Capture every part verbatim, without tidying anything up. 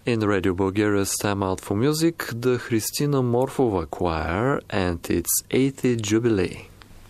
In Radio Bulgaria's Time Out for Music, the Hristina Morfova Choir and its eightieth Jubilee.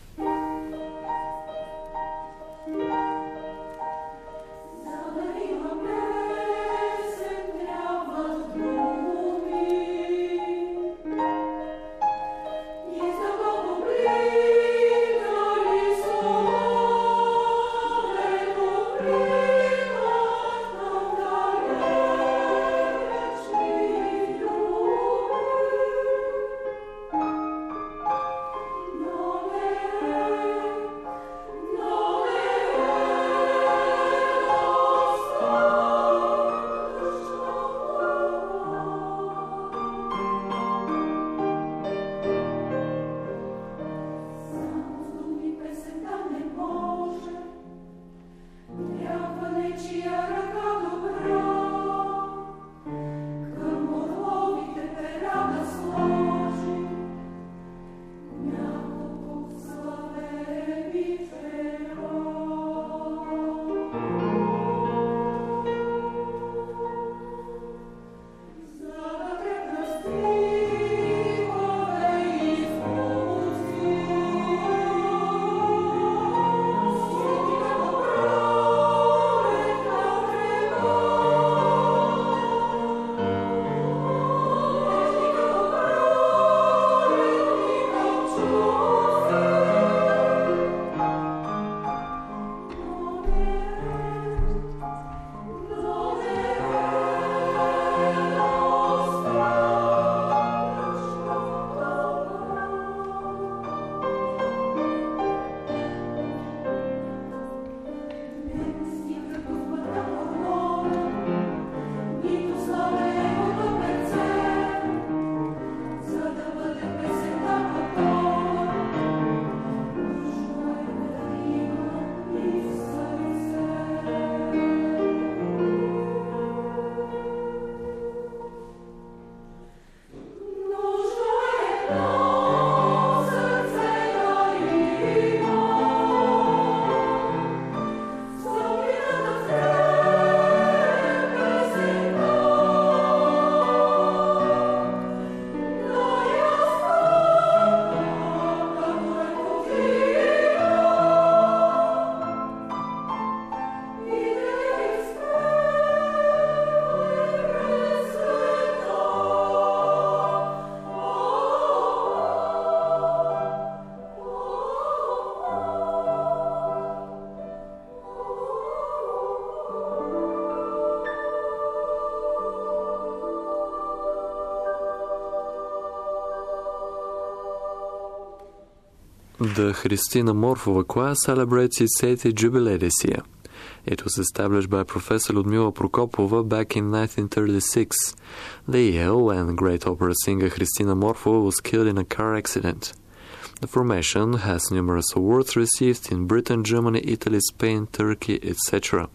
The Hristina Morfova Choir celebrates its eightieth jubilee this year. It was established by Professor Ludmila Prokopova back in nineteen thirty-six, the year when great opera singer Hristina Morfova was killed in a car accident. The formation has numerous awards received in Britain, Germany, Italy, Spain, Turkey, et cetera.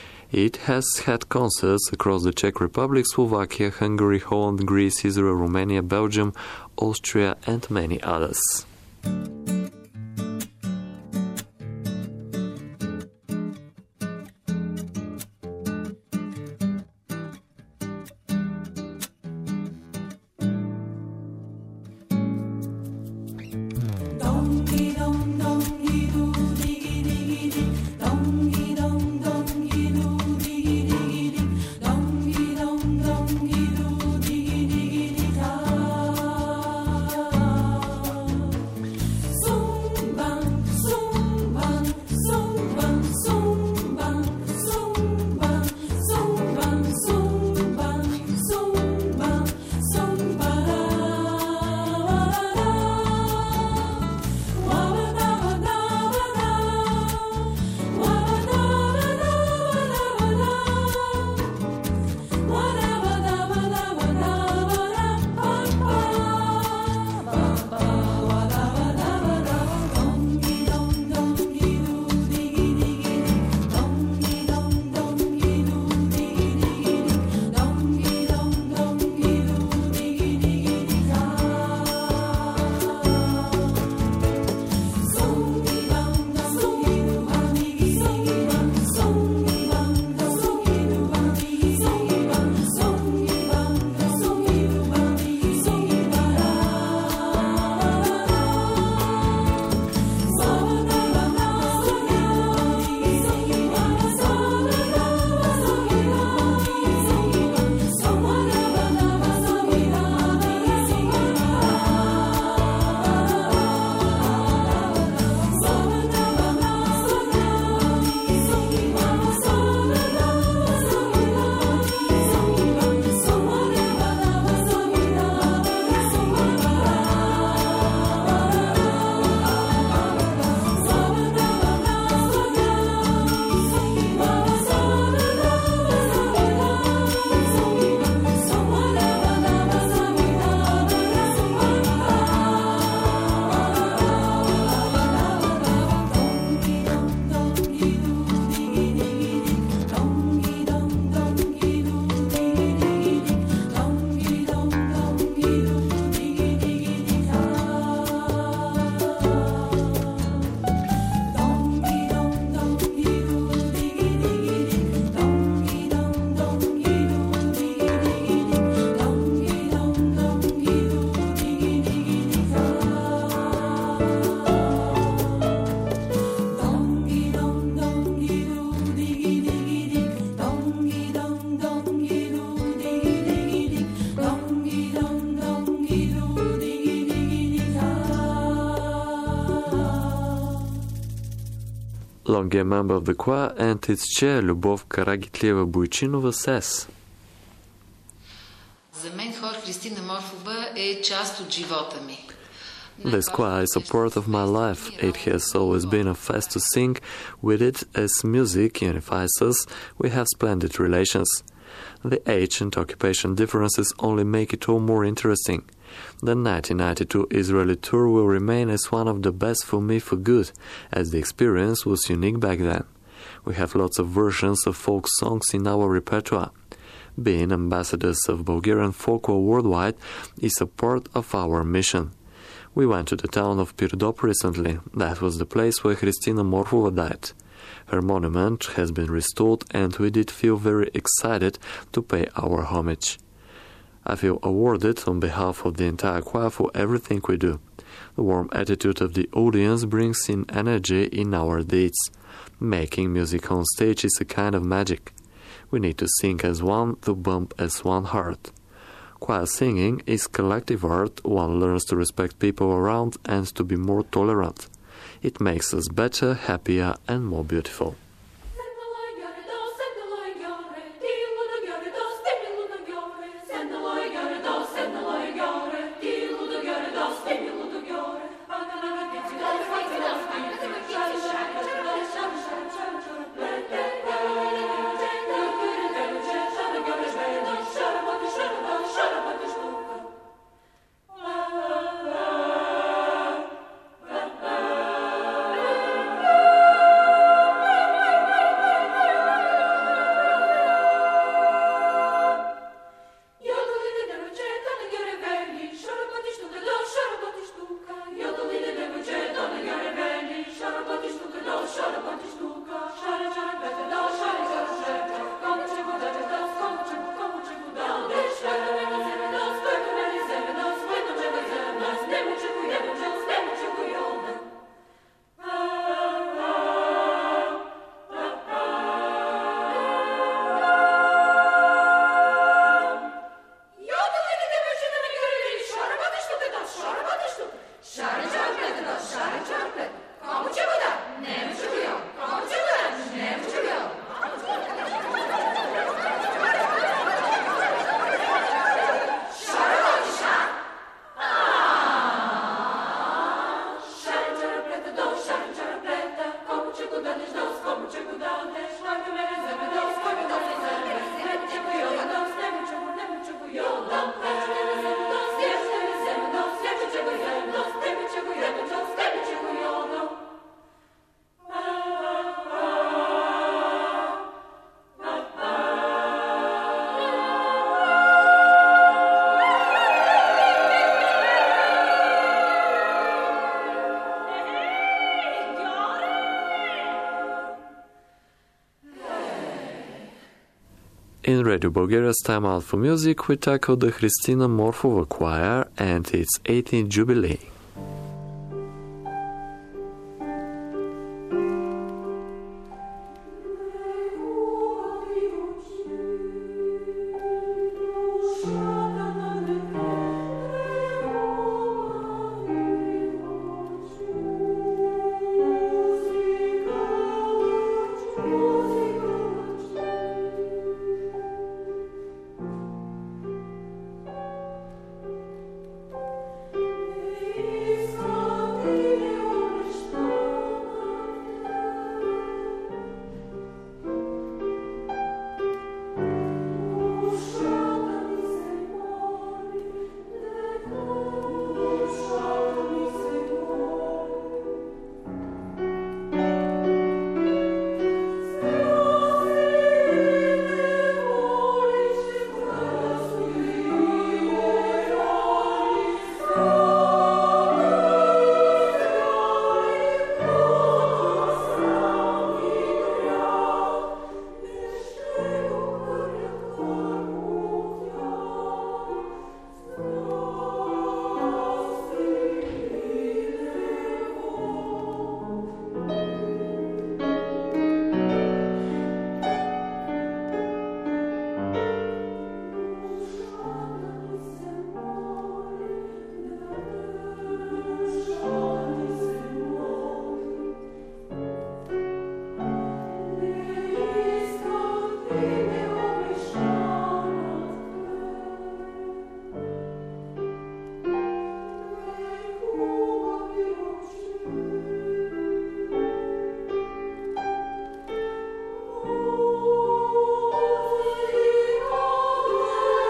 It has had concerts across the Czech Republic, Slovakia, Hungary, Holland, Greece, Israel, Romania, Belgium, Austria, and many others. Longyear member of the choir and its chair Любов Карагитлиева-Бойчинова says, За мен хор Христина Морфова е част от живота ми. This choir is a part of my life. It has always been a fest to sing. With it, as music unifies us, we have splendid relations. The age and occupation differences only make it all more interesting. The nineteen ninety-two Israeli tour will remain as one of the best for me for good, as the experience was unique back then. We have lots of versions of folk songs in our repertoire. Being ambassadors of Bulgarian folklore worldwide is a part of our mission. We went to the town of Pirdop recently. That was the place where Hristina Morfova died. Her monument has been restored and we did feel very excited to pay our homage. I feel awarded on behalf of the entire choir for everything we do. The warm attitude of the audience brings in energy in our deeds. Making music on stage is a kind of magic. We need to sing as one, to bump as one heart. Choir singing is collective art. One learns to respect people around and to be more tolerant. It makes us better, happier, and more beautiful. In Radio Bulgaria's Time Out for Music, we tackle the Hristina Morfova Choir and its eighteenth jubilee. Hey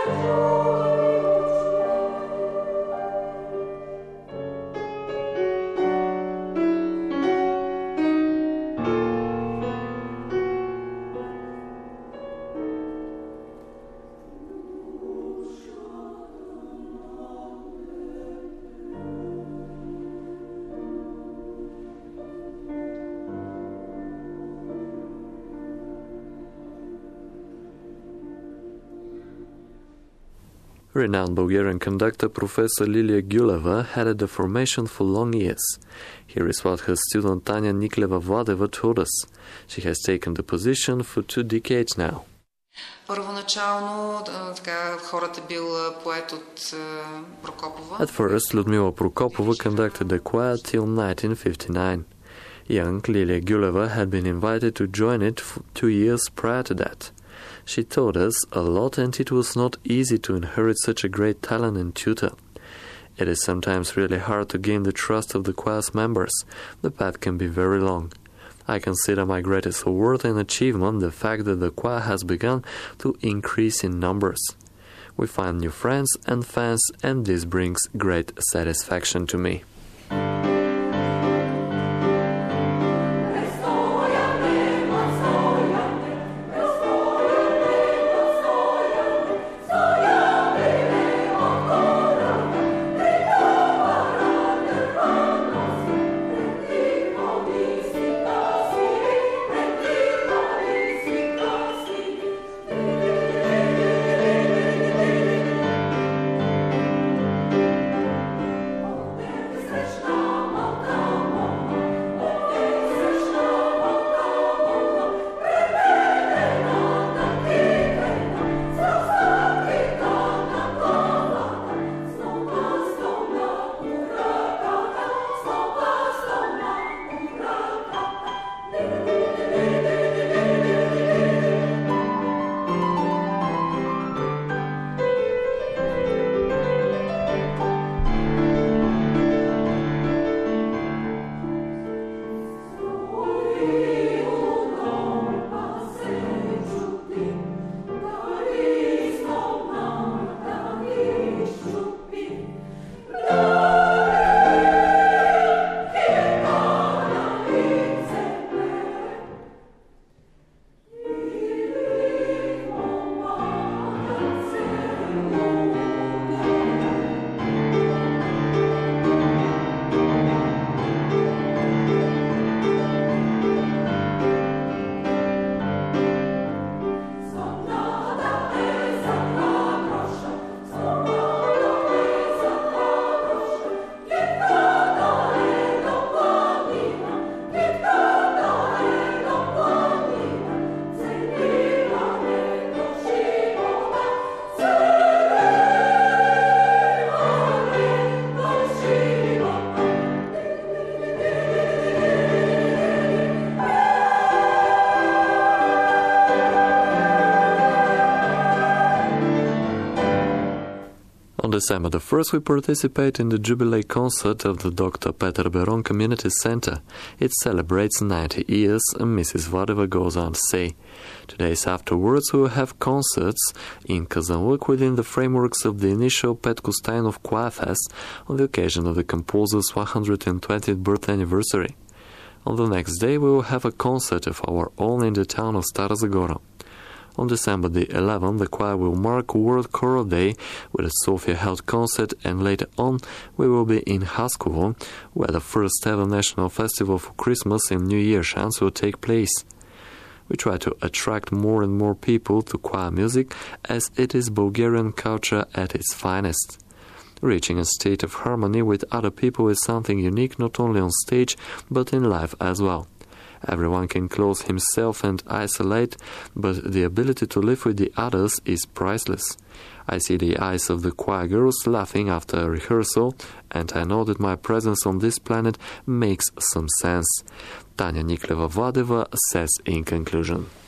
Renowned Bulgarian conductor Professor Lilia Guleva headed the formation for long years. Here is what her student Tanya Nikleva-Vladeva told us. She has taken the position for two decades now. Първоначално така хората бил поет от Прокопова. At first, Ludmila Prokopova conducted the choir till nineteen fifty-nine. Young Lilia Guleva had been invited to join it for two years prior to that. She taught us a lot, and it was not easy to inherit such a great talent and tutor. It is sometimes really hard to gain the trust of the choir's members. The path can be very long. I consider my greatest award and achievement the fact that the choir has begun to increase in numbers. We find new friends and fans, and this brings great satisfaction to me. On December the first, we participate in the Jubilee concert of the Doctor Peter Beron Community Center. It celebrates ninety years, and Missus Vladeva goes on to say. Two days afterwards, we will have concerts in Kazanluk within the frameworks of the initial Petko Steinov Choir Fest on the occasion of the composer's one hundred twentieth birthday anniversary. On the next day, we will have a concert of our own in the town of Stara Zagora. On December the eleventh, the choir will mark World Choral Day with a Sofia-held concert, and later on we will be in Haskovo, where the first ever national festival for Christmas and New Year chants will take place. We try to attract more and more people to choir music, as it is Bulgarian culture at its finest. Reaching a state of harmony with other people is something unique not only on stage but in life as well. Everyone can close himself and isolate, but the ability to live with the others is priceless. I see the eyes of the choir girls laughing after a rehearsal, and I know that my presence on this planet makes some sense. Tanya Nikleva-Vladeva says in conclusion.